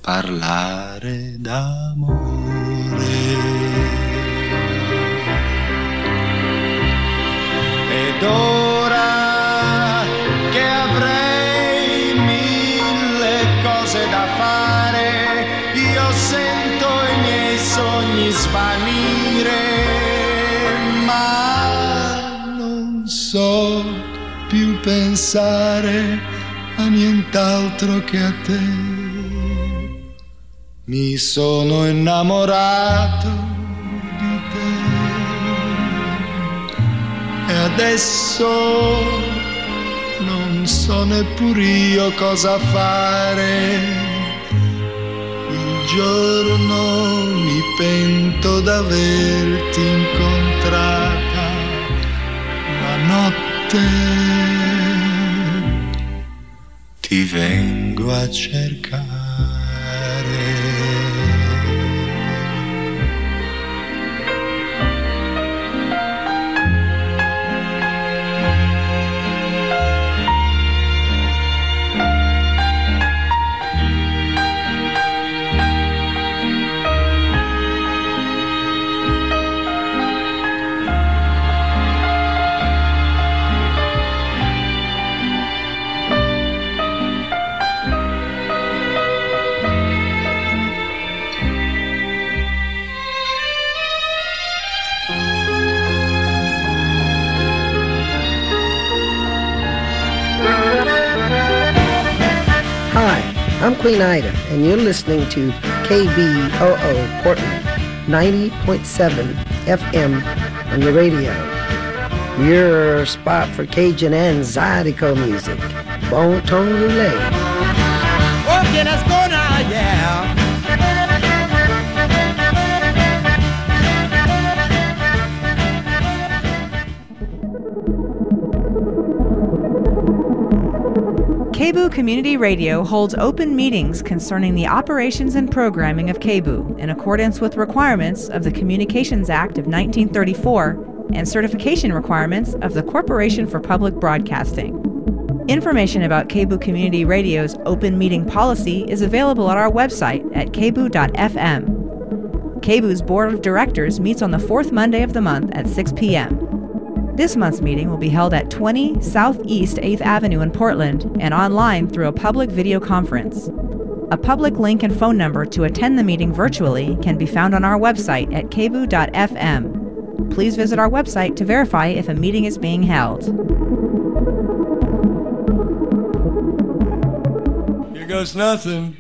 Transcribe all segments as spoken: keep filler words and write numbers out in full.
parlare d'amore. Ed ora che avrei mille cose da fare, io sento i miei sogni svanire, ma non so più pensare a nient'altro che a te. Mi sono innamorato di te e adesso non so neppur io cosa fare. Il giorno mi pento d'averti incontrata, la notte ti vengo a cercare. I'm Queen Ida, and you're listening to K B O O Portland, ninety point seven F M on your radio. Your spot for Cajun and Zydeco music. Bon ton roulette. Okay, let's go now, yeah. K B O O Community Radio holds open meetings concerning the operations and programming of K B O O in accordance with requirements of the Communications Act of nineteen thirty-four and certification requirements of the Corporation for Public Broadcasting. Information about K B O O Community Radio's open meeting policy is available at our website at k b o dot f m. K B O O's Board of Directors meets on the fourth Monday of the month at six p.m. This month's meeting will be held at twenty Southeast eighth Avenue in Portland and online through a public video conference. A public link and phone number to attend the meeting virtually can be found on our website at k b o dot f m. Please visit our website to verify if a meeting is being held. Here goes nothing.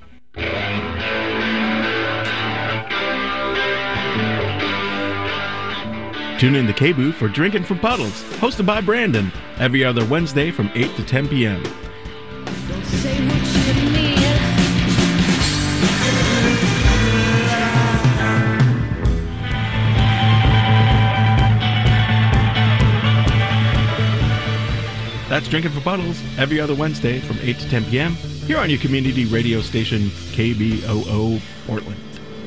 Tune in to K B O O for Drinking from Puddles, hosted by Brandon, every other Wednesday from eight to ten p.m. Don't say what you mean. That's Drinking from Puddles, every other Wednesday from eight to ten p.m. here on your community radio station, K B O O Portland.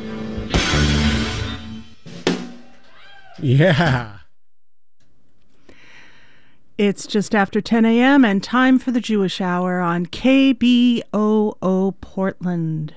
Yeah. It's just after ten a.m. and time for the Jewish Hour on K B O O Portland.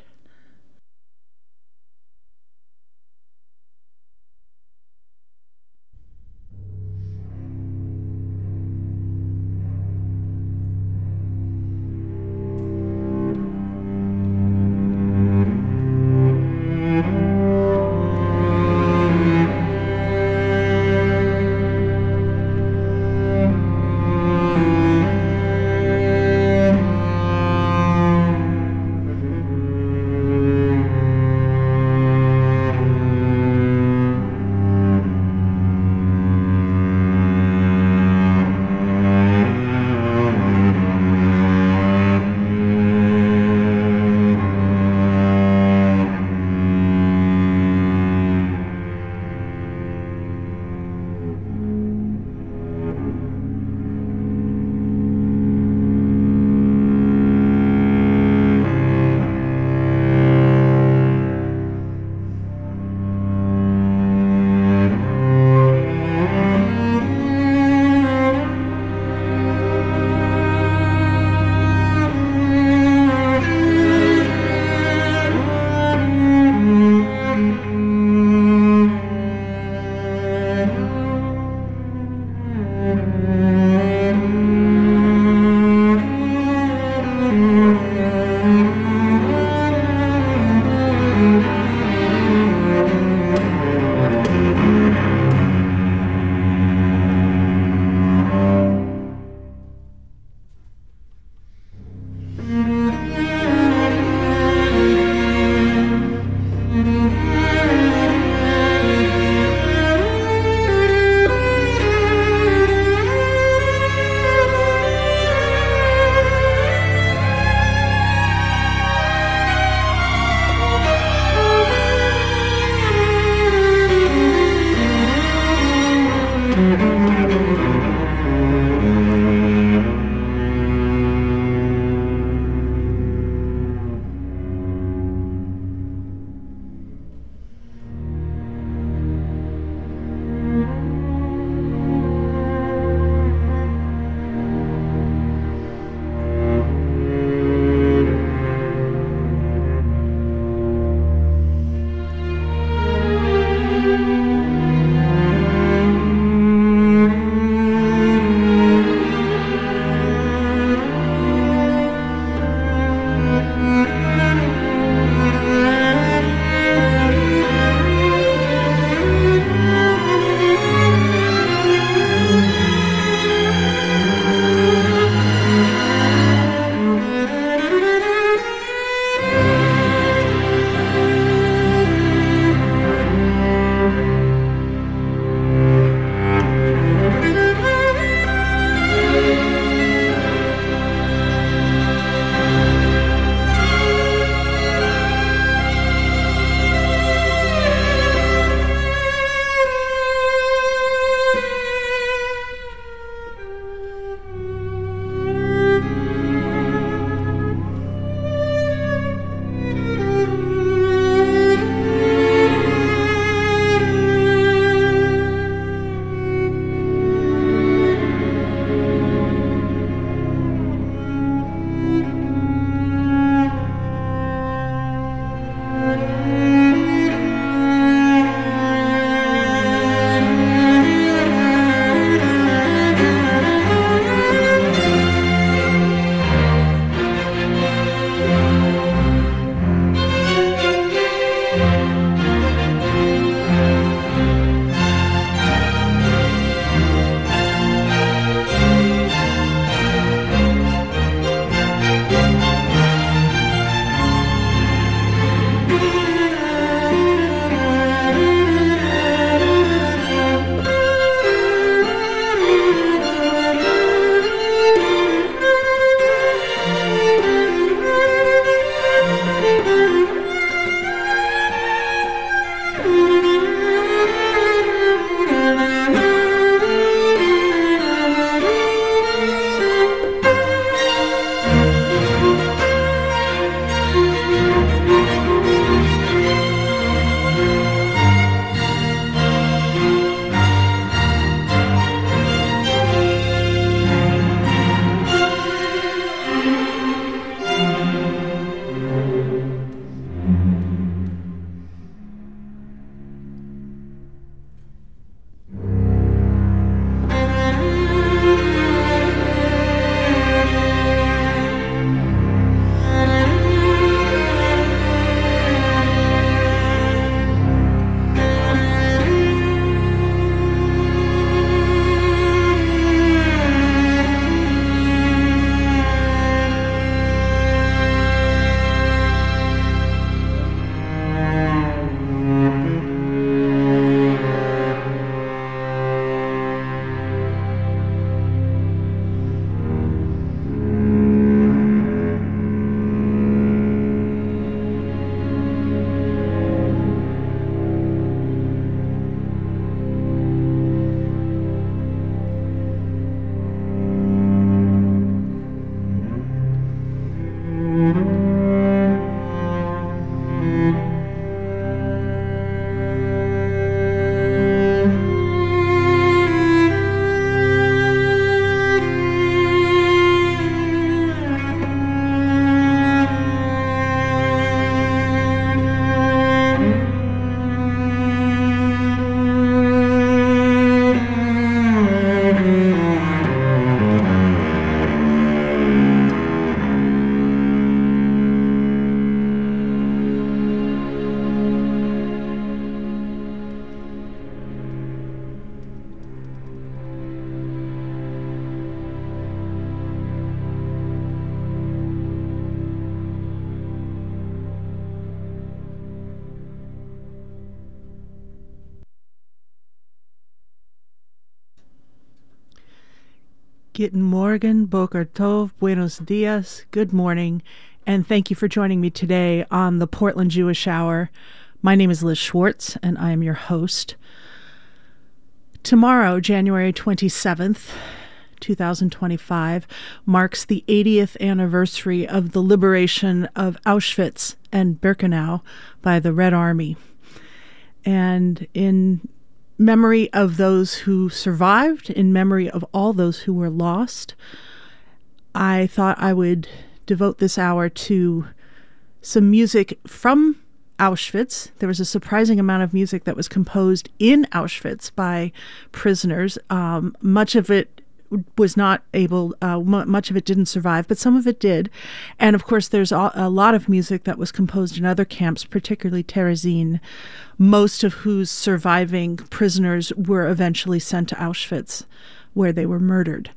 Guten Morgen, Boker Tov, Buenos Dias, good morning, and thank you for joining me today on the Portland Jewish Hour. My name is Liz Schwartz, and I am your host. Tomorrow, January twenty-seventh, twenty twenty-five, marks the eightieth anniversary of the liberation of Auschwitz and Birkenau by the Red Army. And in memory of those who survived, in memory of all those who were lost, I thought I would devote this hour to some music from Auschwitz. There was a surprising amount of music that was composed in Auschwitz by prisoners. Um, much of it was not able, uh, m- much of it didn't survive, but some of it did. And of course, there's a, a lot of music that was composed in other camps, particularly Terezin, most of whose surviving prisoners were eventually sent to Auschwitz, where they were murdered.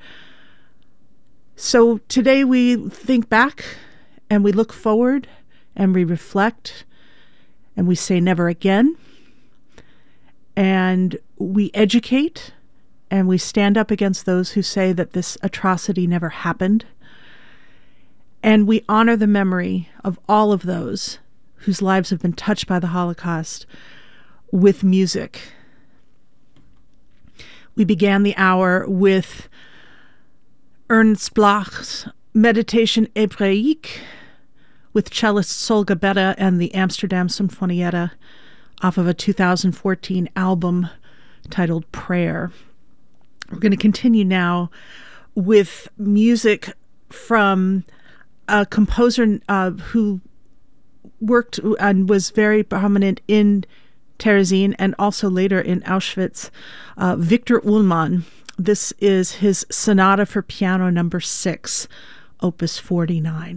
So today we think back and we look forward and we reflect and we say never again, and we educate and we stand up against those who say that this atrocity never happened, and we honor the memory of all of those whose lives have been touched by the Holocaust with music. We began the hour with Ernst Bloch's Meditation Hébraïque with cellist Sol Gabetta and the Amsterdam Sinfonietta off of a two thousand fourteen album titled Prayer. We're going to continue now with music from a composer uh, who worked and was very prominent in Terezin and also later in Auschwitz, uh, Victor Ullmann. This is his Sonata for Piano number six, Opus forty-nine.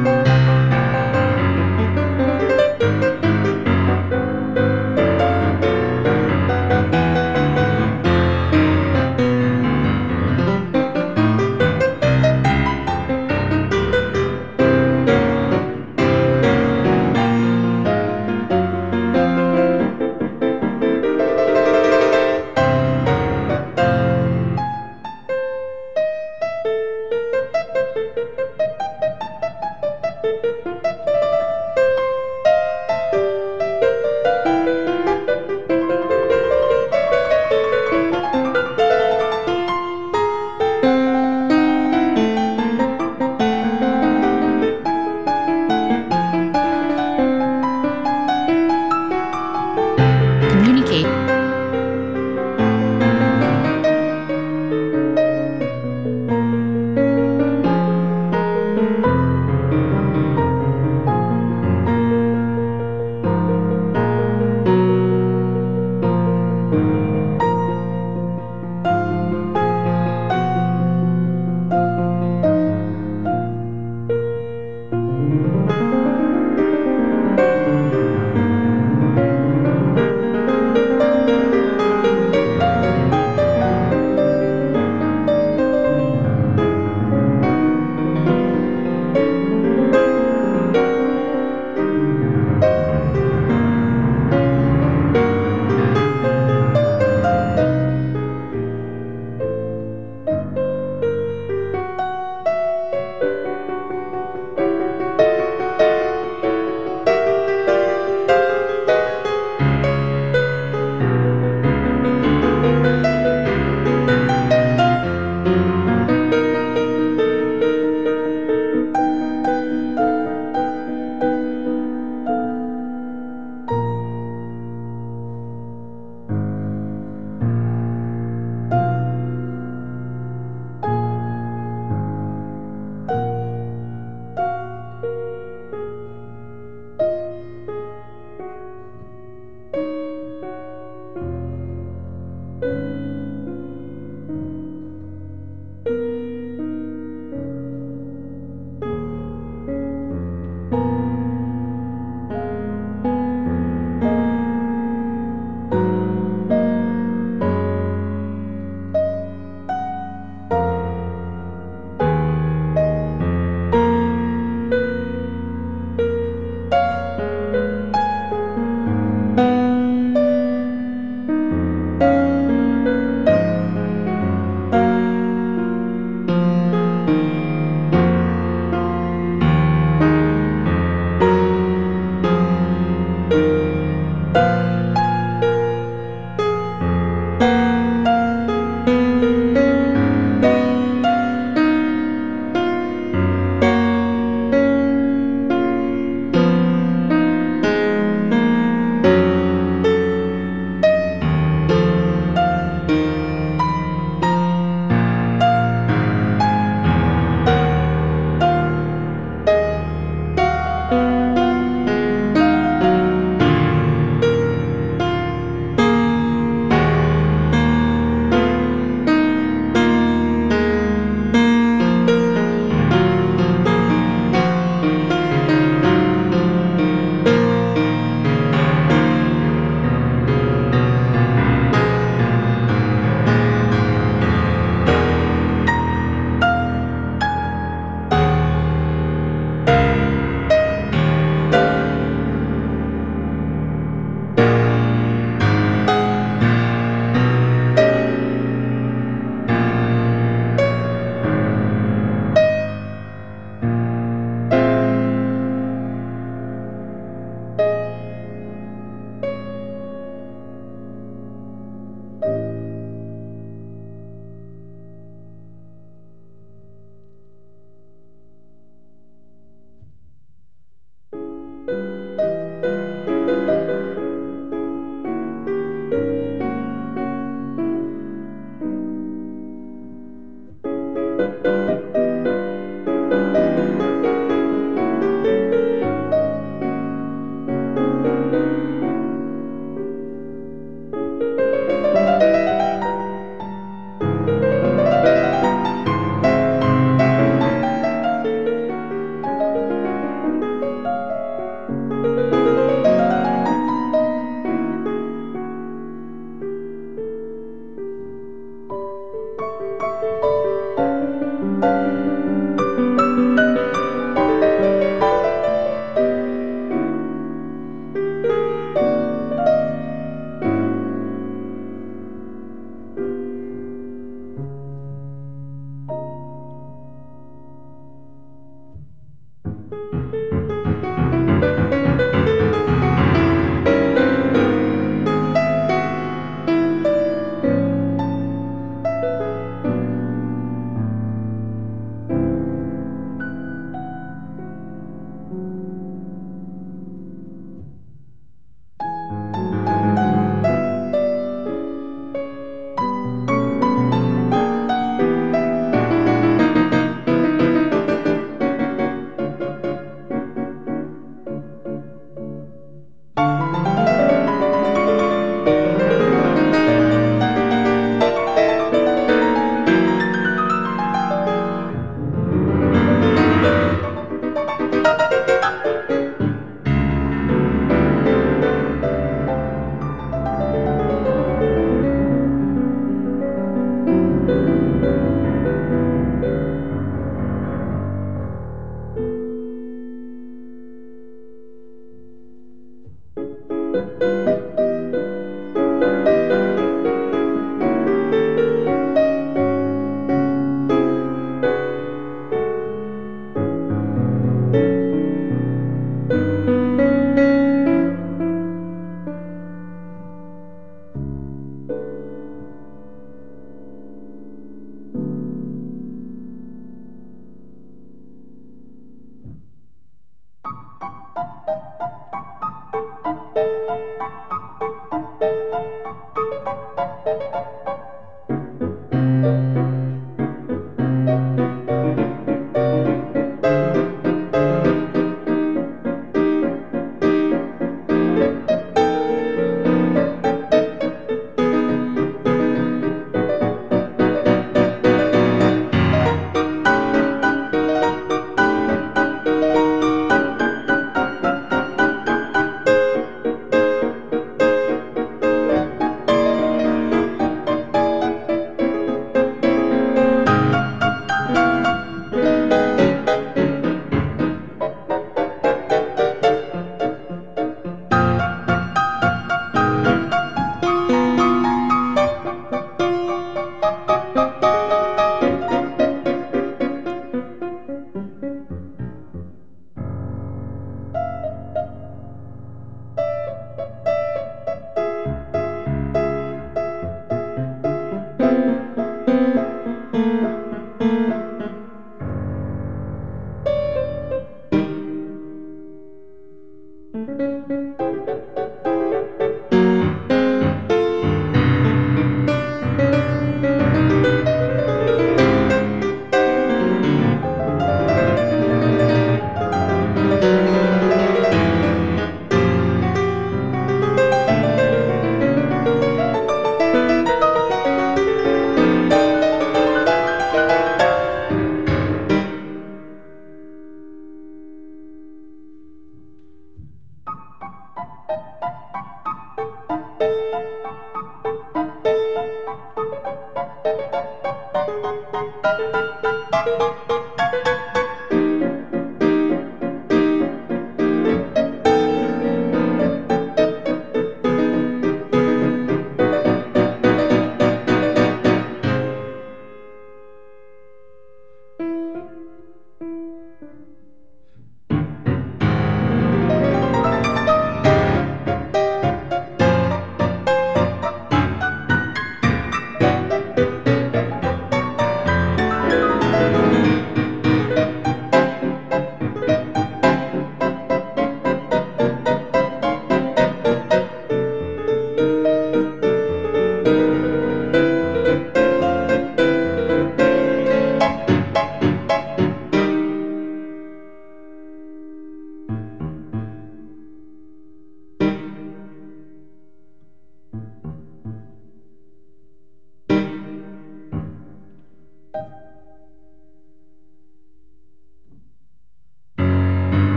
Thank you.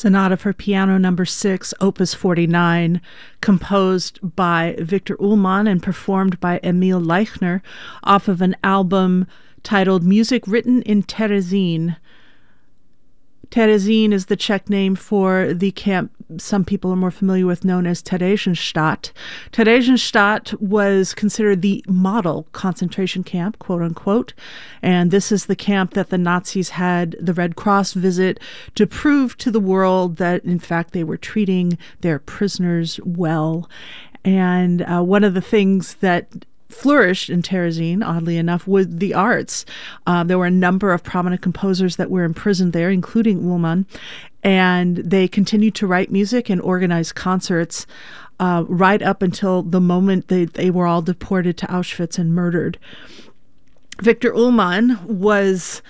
Sonata for Piano Number six, Opus forty-nine, composed by Victor Ullmann and performed by Emil Leichner off of an album titled Music Written in Terezin. Terezin is the Czech name for the camp some people are more familiar with, known as Theresienstadt. Theresienstadt was considered the model concentration camp, quote unquote, and this is the camp that the Nazis had the Red Cross visit to prove to the world that, in fact, they were treating their prisoners well. And uh, one of the things that flourished in Terezin, oddly enough, was the arts. Uh, there were a number of prominent composers that were imprisoned there, including Ullmann, and they continued to write music and organize concerts uh, right up until the moment they, they were all deported to Auschwitz and murdered. Victor Ullmann was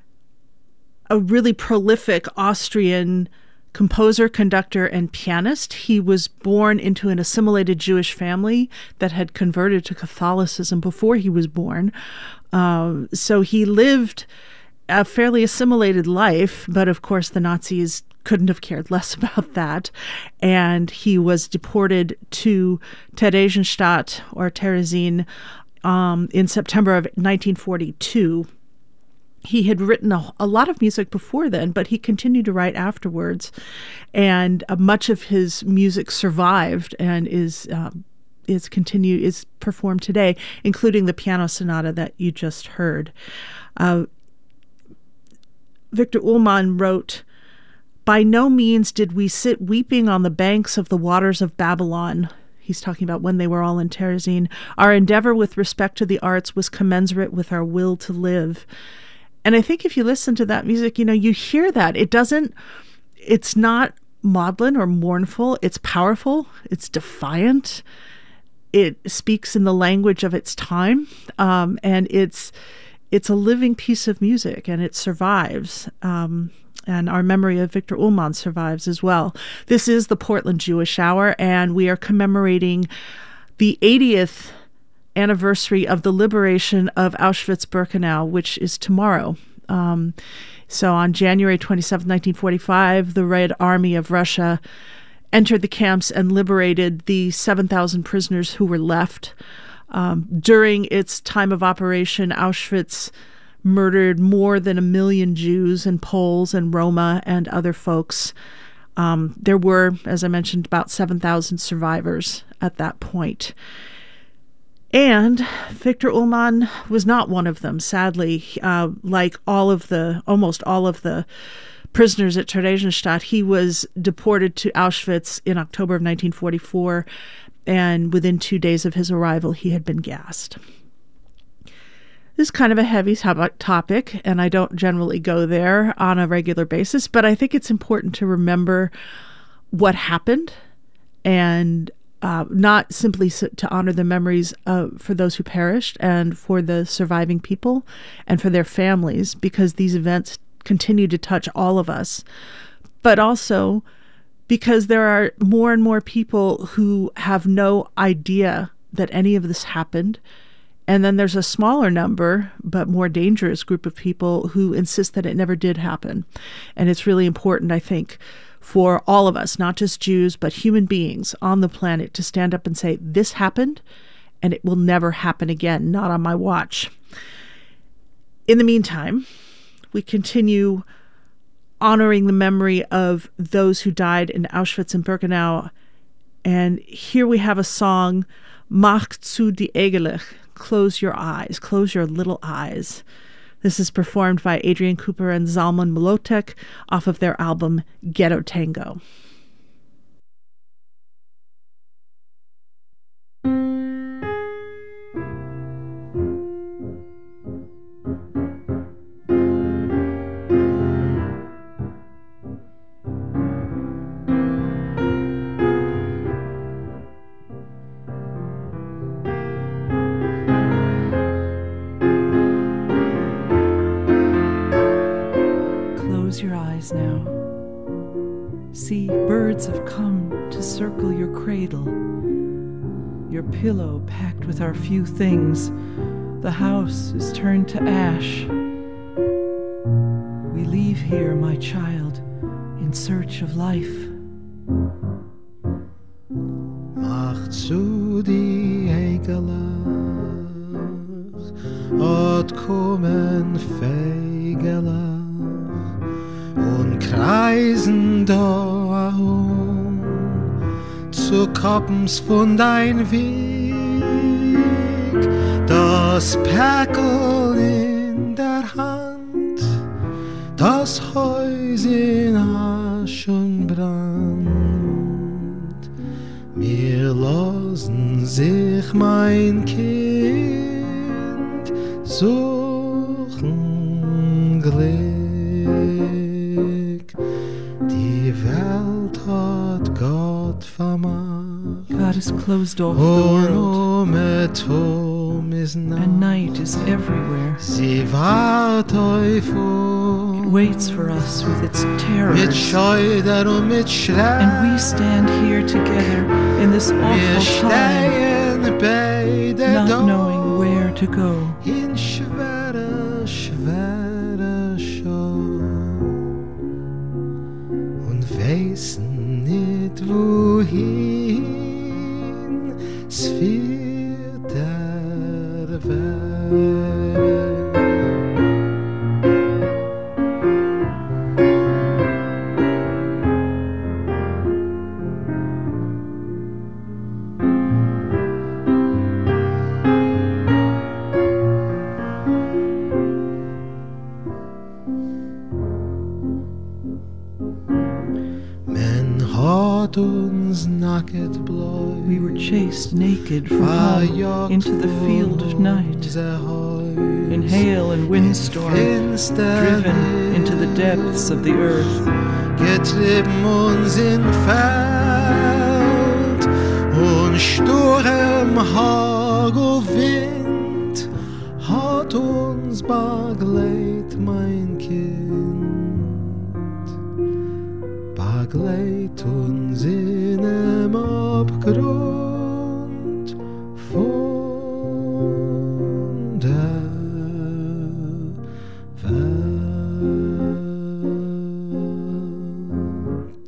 a really prolific Austrian composer, conductor, and pianist. He was born into an assimilated Jewish family that had converted to Catholicism before he was born. Um, so he lived a fairly assimilated life, but of course the Nazis couldn't have cared less about that. And he was deported to Theresienstadt, or Terezin, um, in September of nineteen forty-two. He had written a, a lot of music before then, but he continued to write afterwards, and uh, much of his music survived and is um, is continue is performed today, including the piano sonata that you just heard. Uh, Victor Ullmann wrote, "By no means did we sit weeping on the banks of the waters of Babylon." He's talking about when they were all in Terezin. "Our endeavor with respect to the arts was commensurate with our will to live." And I think if you listen to that music, you know, you hear that. It doesn't, it's not maudlin or mournful. It's powerful. It's defiant. It speaks in the language of its time. Um, and it's it's a living piece of music, and it survives. Um, and our memory of Victor Ullmann survives as well. This is the Portland Jewish Hour, and we are commemorating the eightieth anniversary of the liberation of Auschwitz-Birkenau, which is tomorrow. Um, so on January twenty-seventh, nineteen forty-five, the Red Army of Russia entered the camps and liberated the seven thousand prisoners who were left. Um, during its time of operation, Auschwitz murdered more than a million Jews and Poles and Roma and other folks. Um, there were, as I mentioned, about seven thousand survivors at that point. And Victor Ullmann was not one of them, sadly. Uh, like all of the, almost all of the prisoners at Theresienstadt, he was deported to Auschwitz in October of nineteen forty-four, and within two days of his arrival, he had been gassed. This is kind of a heavy topic, and I don't generally go there on a regular basis, but I think it's important to remember what happened, and Uh, not simply so, to honor the memories uh, for those who perished and for the surviving people and for their families, because these events continue to touch all of us, but also because there are more and more people who have no idea that any of this happened. And then there's a smaller number, but more dangerous group of people who insist that it never did happen. And it's really important, I think, for all of us, not just Jews, but human beings on the planet, to stand up and say, this happened, and it will never happen again, not on my watch. In the meantime, we continue honoring the memory of those who died in Auschwitz and Birkenau. And here we have a song, Mach zu die Augen, close your eyes, close your little eyes. This is performed by Adrian Cooper and Zalman Mlotek off of their album Ghetto Tango. Close your eyes now. See, birds have come to circle your cradle. Your pillow packed with our few things. The house is turned to ash. We leave here, my child, in search of life. Mach zu die Egelach od kommen Feigelach und kreisen da herum zu Koppens von dein Weg, das Päckl in der Hand, das Haus in Asch und Brand. Mir lassen sich mein Kind suchen Glück. Die Welt hat Gott vermacht. God has closed off the world, Atom is and night is everywhere. Sie wart auf It waits for us with its terrors, mit Scheuder und mit Schreck. and we stand here together in this Wir awful time, stehen beide not da knowing where to go. in schwere, schwere Schau und wissen nicht wohin es führt der Weg. Uns nacket blow. We were chased naked from home into the field of night, in hail and windstorm, driven into the depths of the earth. Getrieben uns in Feld und Sturm, Hagel, Wind hat uns begleit, mein Kind. Begleit uns in einem Abgrund von der Welt.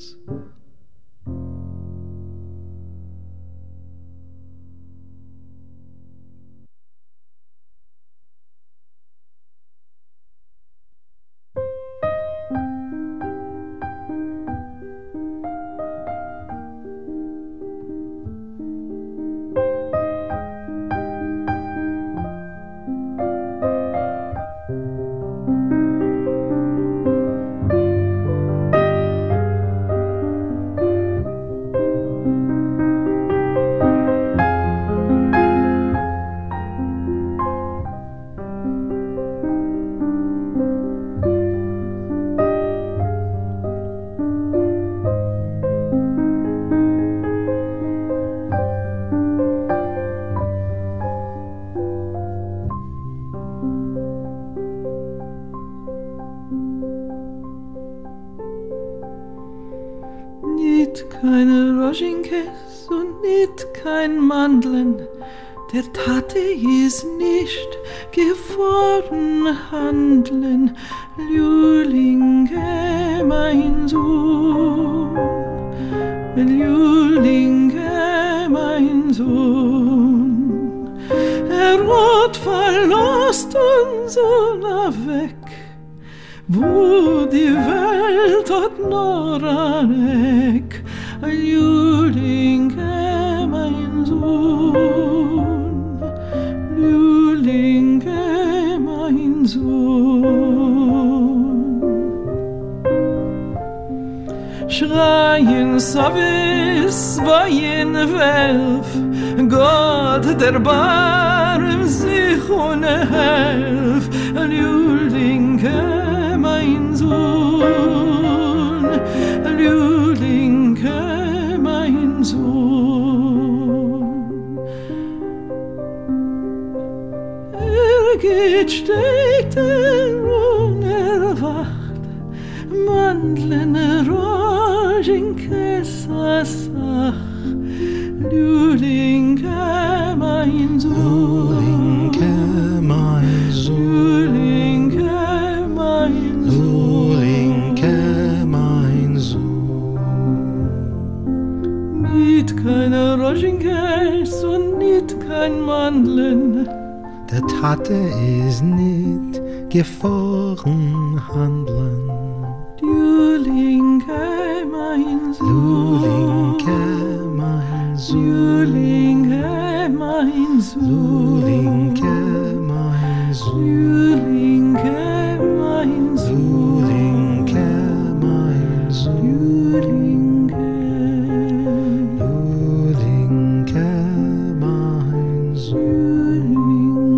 Keine Roschinkäs und nicht kein Mandeln, der Tate ist nicht geworden handeln. Lülinge, mein Sohn, Lülinge, mein Sohn, er hat verlost uns alle weg, wo die Welt hat nur ein Eck. Lülinge, mein Sohn, Lülinge, mein Sohn. Schreien Savis, weien Welf, Gott erbarm sich und helf. Lülinge, mein Sohn, Lülinge, mein Sohn. Er geht steter und er wacht, Mandeln, Roschinkäs, Assach. Lülinge, mein Sohn, Lülinge, mein Sohn, Lülinge, mein Sohn, Lülinge, mein Sohn. kein Mandeln. Der Tate ist nicht gefahren handeln. Du linke mein Sohn, Du linke mein Sohn, du linke mein Sohn, Du linke mein Sohn, du linke mein Du Sohn, linke mein Sohn, du linke. Du linke mein Sohn.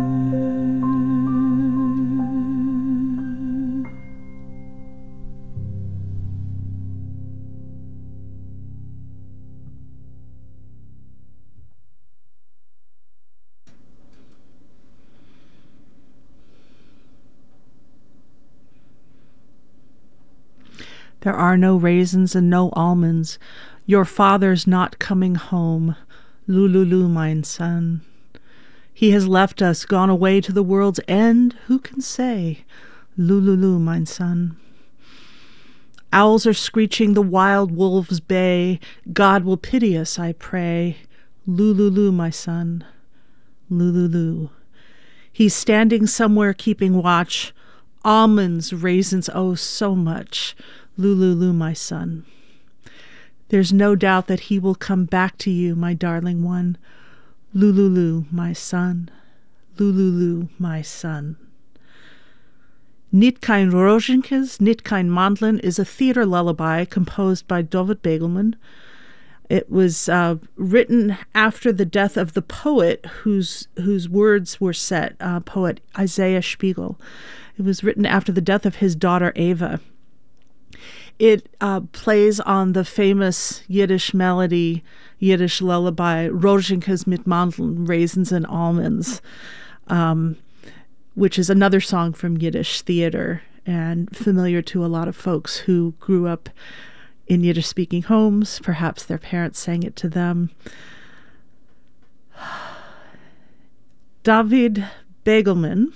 There are no raisins and no almonds. Your father's not coming home. Lululu, mein son. He has left us, gone away to the world's end. Who can say? Lululu, mein son. Owls are screeching, the wild wolves bay. God will pity us, I pray. Lululu, my son. Lululu. He's standing somewhere keeping watch. Almonds, raisins, oh, so much. Lululu, my son. There's no doubt that he will come back to you, my darling one. Lululu, my son. Lululu, my son. Nit kein Rozenkes, nit kein Mandeln is a theater lullaby composed by David Begelman. It was uh, written after the death of the poet whose whose words were set, uh, poet Isaiah Spiegel. It was written after the death of his daughter Ava. It uh, plays on the famous Yiddish melody, Yiddish lullaby, Rozenkes mit Mandeln, Raisins and Almonds, um, which is another song from Yiddish theater and familiar to a lot of folks who grew up in Yiddish-speaking homes. Perhaps their parents sang it to them. David Begelman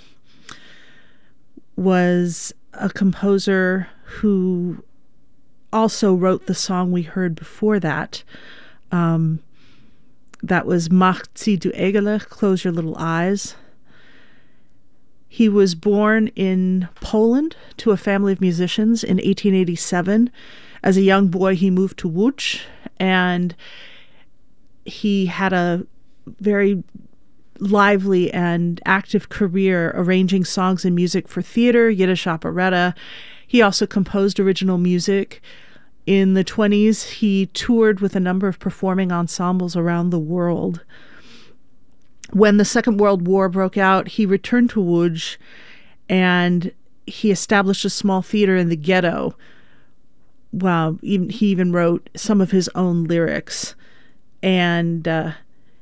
was a composer who also wrote the song we heard before that. Um, that was Mach zi du Egelich, Close Your Little Eyes. He was born in Poland to a family of musicians in eighteen eighty-seven. As a young boy, he moved to Łódź, and he had a very lively and active career arranging songs and music for theater, Yiddish operetta. He also composed original music. In the twenties, he toured with a number of performing ensembles around the world. When the Second World War broke out, he returned to Łódź, and he established a small theater in the ghetto. Wow, he even wrote some of his own lyrics. And uh,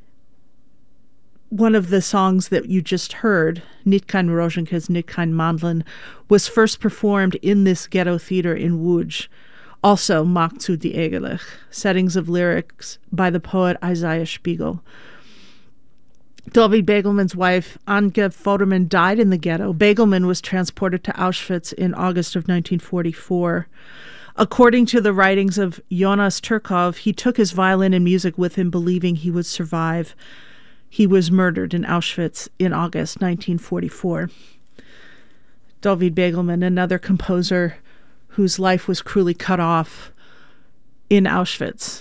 one of the songs that you just heard, Nit kein Rozenkes, nit kein Mandeln, was first performed in this ghetto theater in Łódź. Also, Mach zu du Egelich, settings of lyrics by the poet Isaiah Spiegel. David Begelman's wife, Anke Foderman, died in the ghetto. Begelman was transported to Auschwitz in August of nineteen forty-four. According to the writings of Jonas Turkov, he took his violin and music with him, believing he would survive. He was murdered in Auschwitz in August nineteen forty-four. David Begelman, another composer whose life was cruelly cut off in Auschwitz.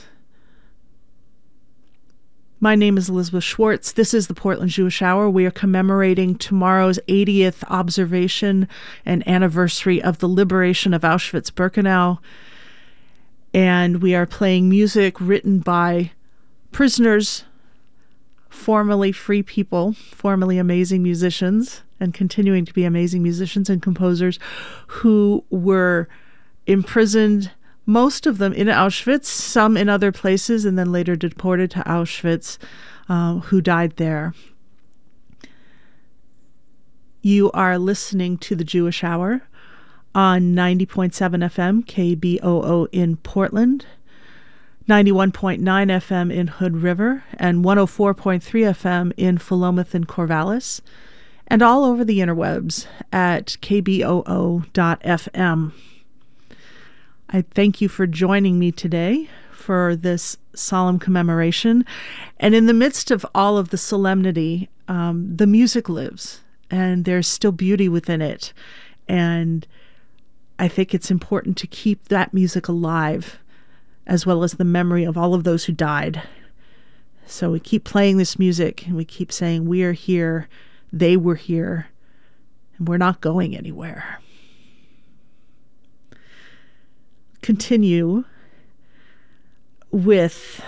My name is Elizabeth Schwartz. This is the Portland Jewish Hour. We are commemorating tomorrow's eightieth observation and anniversary of the liberation of Auschwitz-Birkenau. And we are playing music written by prisoners, formerly free people, formerly amazing musicians, and continuing to be amazing musicians and composers who were imprisoned, most of them in Auschwitz, some in other places, and then later deported to Auschwitz, uh, who died there. You are listening to the Jewish Hour on ninety point seven F M, K B O O in Portland, ninety-one point nine F M in Hood River, and one oh four point three F M in Philomath and Corvallis, and all over the interwebs at K B O O dot F M. I thank you for joining me today for this solemn commemoration. And in the midst of all of the solemnity, um, the music lives, and there's still beauty within it. And I think it's important to keep that music alive, as well as the memory of all of those who died. So we keep playing this music, and we keep saying, we are here, they were here, and we're not going anywhere. Continue with,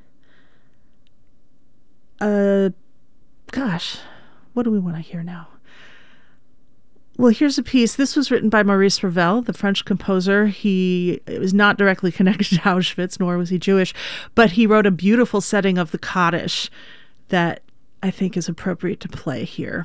uh, gosh, what do we want to hear now? Well, here's a piece. This was written by Maurice Ravel, the French composer. He was not directly connected to Auschwitz, nor was he Jewish, but he wrote a beautiful setting of the Kaddish that I think is appropriate to play here.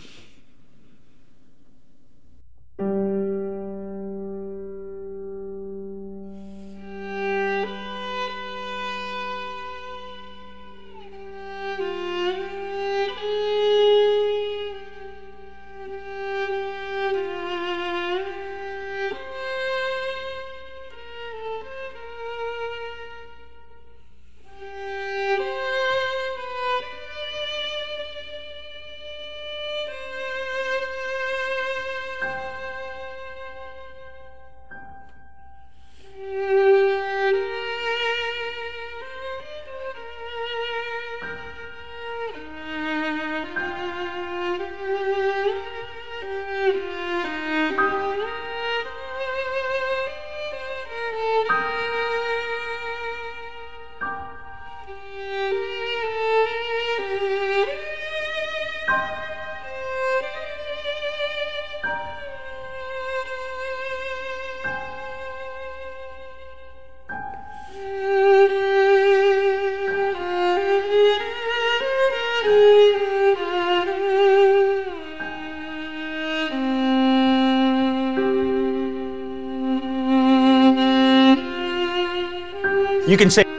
You can say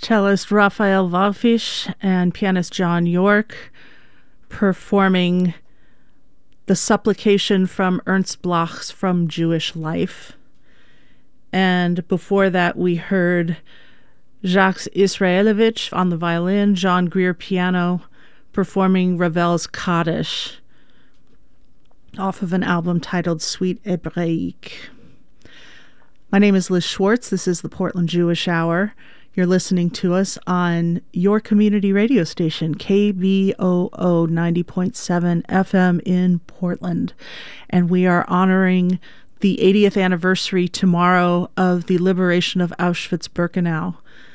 cellist Raphael Wallfisch and pianist John York performing the supplication from Ernst Bloch's From Jewish Life. And before that, we heard Jacques Israelevich on the violin, John Greer piano, performing Ravel's Kaddish off of an album titled Suite Hébraïque. My name is Liz Schwartz. This is the Portland Jewish Hour. You're listening to us on your community radio station, K B O O ninety point seven F M in Portland. And we are honoring the eightieth anniversary tomorrow of the liberation of Auschwitz-Birkenau.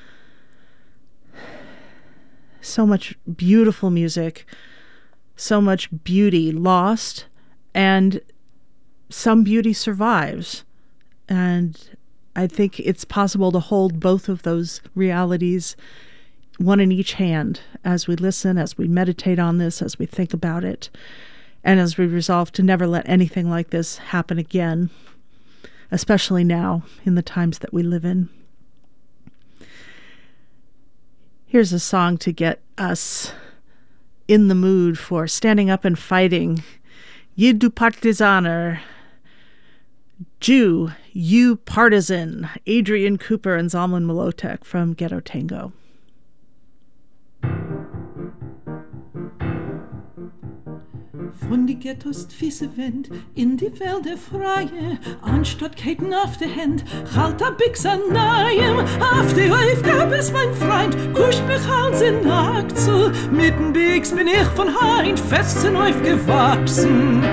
So much beautiful music, so much beauty lost, and some beauty survives. And I think it's possible to hold both of those realities, one in each hand, as we listen, as we meditate on this, as we think about it, and as we resolve to never let anything like this happen again, especially now in the times that we live in. Here's a song to get us in the mood for standing up and fighting. Yid du Partisaner, Jew, you partisan, Adrian Cooper and Zalman Mlotek from Ghetto Tango. Von die Ghettos fiese Wind in die Wälder freie, anstatt Ketten auf die Hand, halt a Bix an Neiem, auf die Aufgabe ist mein Freund, kuscht mich Hals in Nack zu, mitten Bix bin ich von Heind, fest in Euf gewachsen.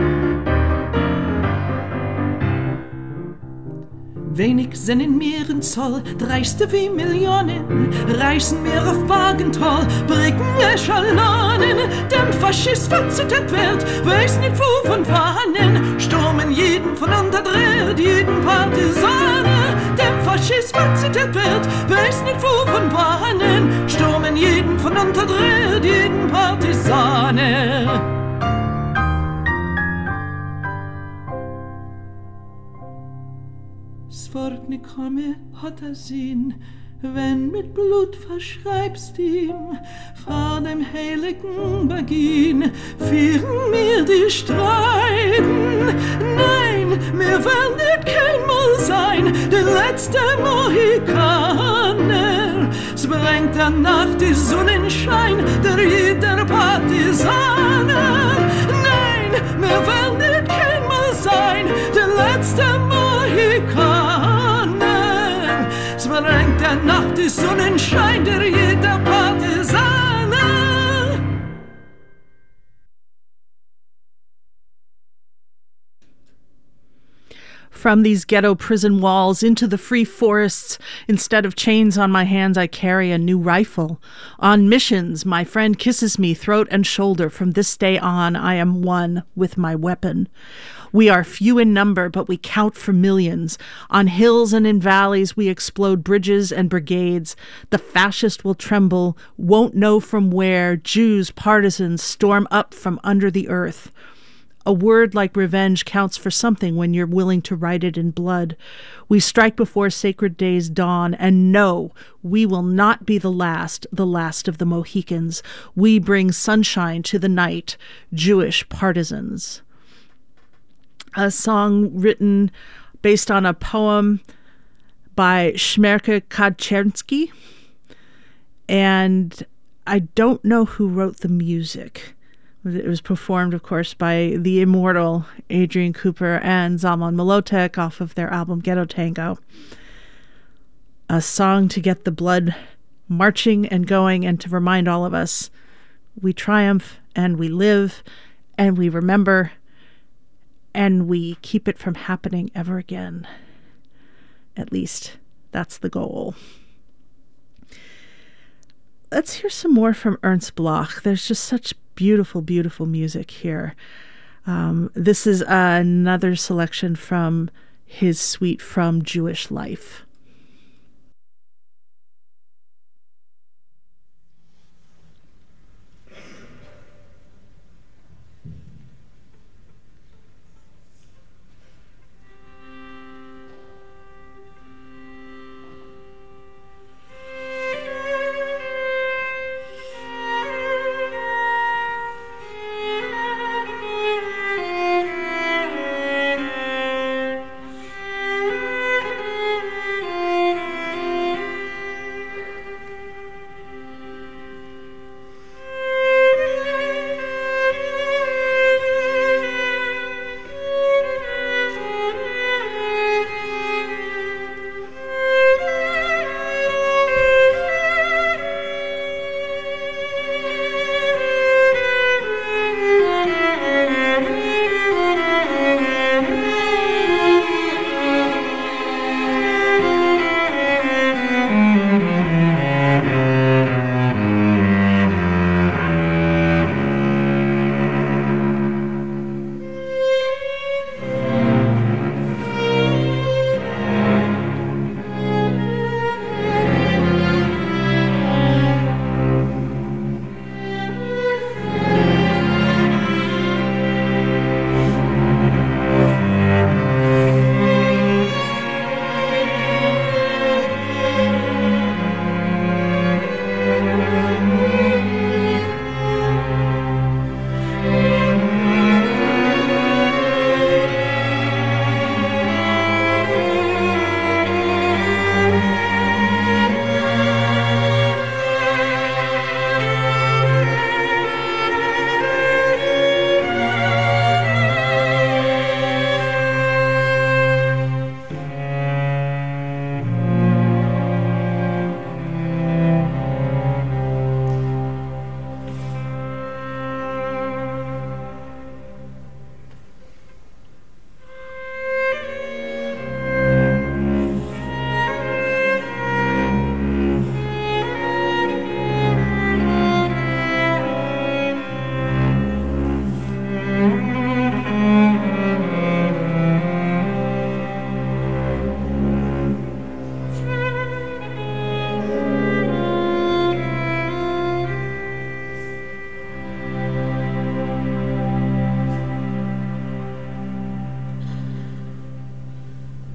Wenig sind in Meeren Zoll, dreichste wie Millionen, reißen mir auf Wagentoll, bricken Eschalonen, dem Faschist verzittert wird, weiß nicht wo von wannen, stürmen jeden von unterdreht, jeden Partisaner, dem Faschist verzittert wird, weiß nicht wo von wannen, stürmen jeden von unterdreht, jeden Partisaner. Wort ne komme hat er Sinn, wenn mit Blut verschreibst ihm, vor dem heiligen Beginn, führen mir die Streiten. Nein, mir will nicht kein Mal sein, der letzte Mohikaner. Es bringt dann nach die Sonnenschein, der jeder Partisaner. Nein, mir will nicht kein Mal sein, der letzte Mohikaner. Es bringt der Nacht die Sonnenschein, der jeder Partisaner. From these ghetto prison walls into the free forests, instead of chains on my hands, I carry a new rifle. On missions, my friend kisses me throat and shoulder. From this day on, I am one with my weapon. We are few in number, but we count for millions. On hills and in valleys, we explode bridges and brigades. The fascist will tremble, won't know from where. Jews, partisans, storm up from under the earth. A word like revenge counts for something when you're willing to write it in blood. We strike before sacred days dawn, and no, we will not be the last, the last of the Mohicans. We bring sunshine to the night, Jewish partisans. A song written based on a poem by Shmerke Kadchernsky, and I don't know who wrote the music. It was performed, of course, by the immortal Adrian Cooper and Zalman Mlotek off of their album Ghetto Tango. A song to get the blood marching and going, and to remind all of us we triumph and we live and we remember and we keep it from happening ever again. At least that's the goal. Let's hear some more from Ernst Bloch. There's just such beautiful, beautiful music here. Um, this is uh, another selection from his suite From Jewish Life.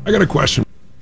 I got a question.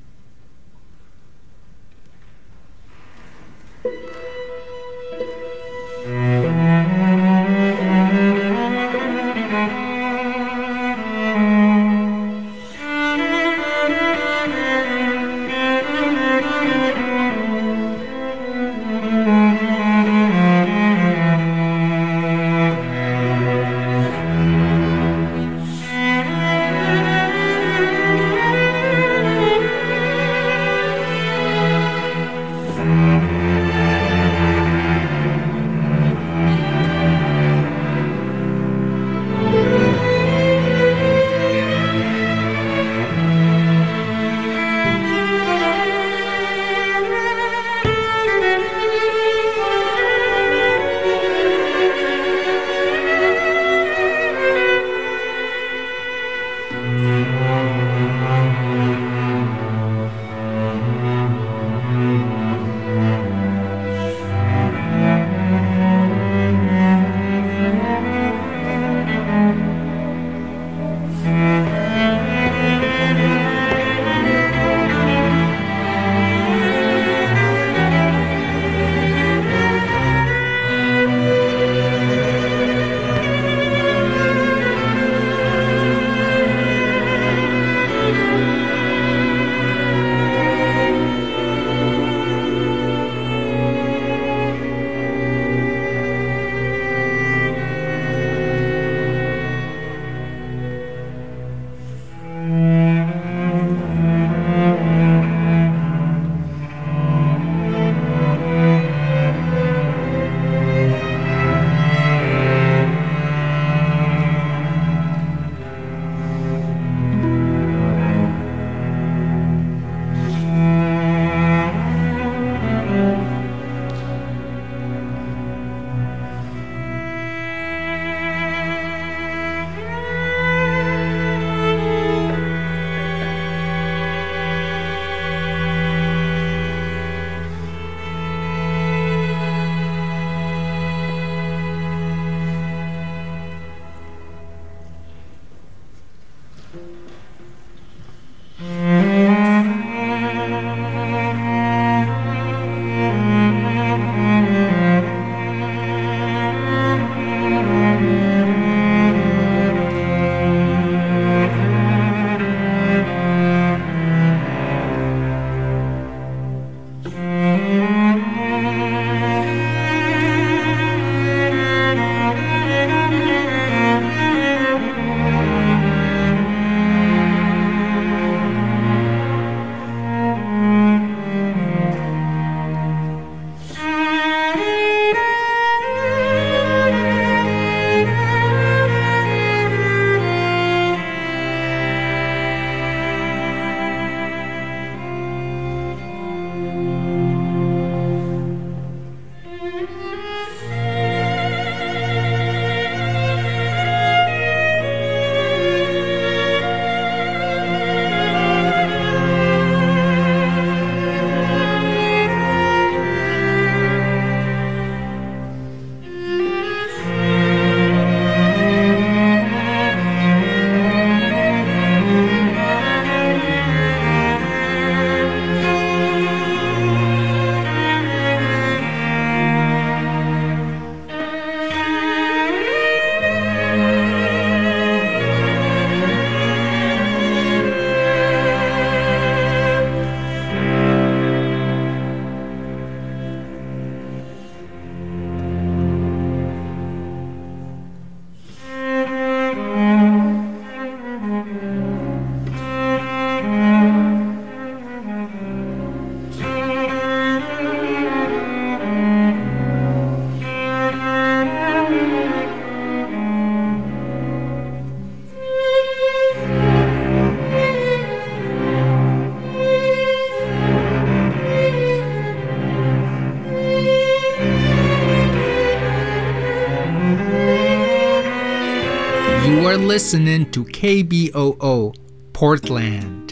You are listening to K B O O, Portland.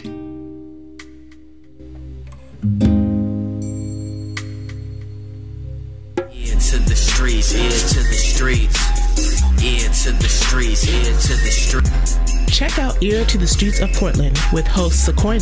Into the streets, into the streets, into the streets, into the streets. Check out Ear to the Streets of Portland with host Sequoia